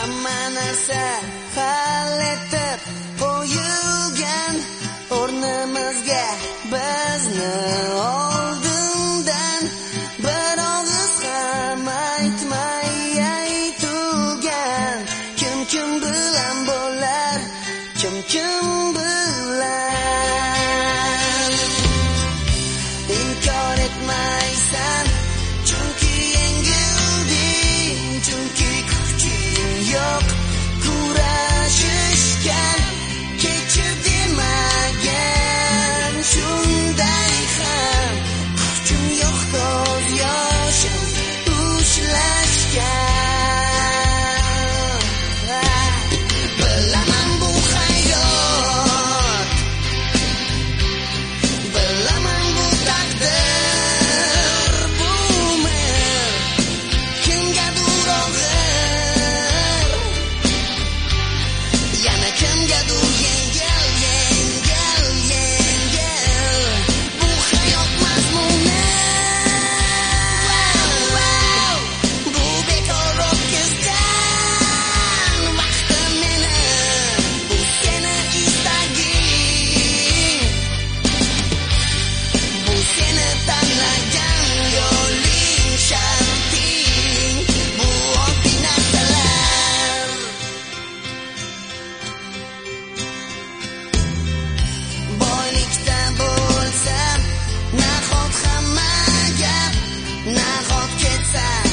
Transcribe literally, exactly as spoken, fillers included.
hamma narsa hal etib qo'yilgan o'rnimizga bizni oldindan bir og'iz ham aytmay aytilgan. Kim kim bilan bo'lar, kim kim bilan inkor etmaysan, chunki yengilding, chunki kuching yo'q kurashishga kechir demagan. Shunday ham kuchim yo'q ko'z yoshim ushlashga. Bilaman bu hayot, bilaman bu taqdir, bu umr kimgadir og'ir, yana kimgadir yengil, yengil, yengil. Bu hayot mazmuni, bu bekor o'tkazgan vaqtim meni, bu seni istaging, bu seni tanlagan yo'ling, sharting, bu oddiy narsalar. Boylikda bo'lsa nahot hamma gap, nahot ketsa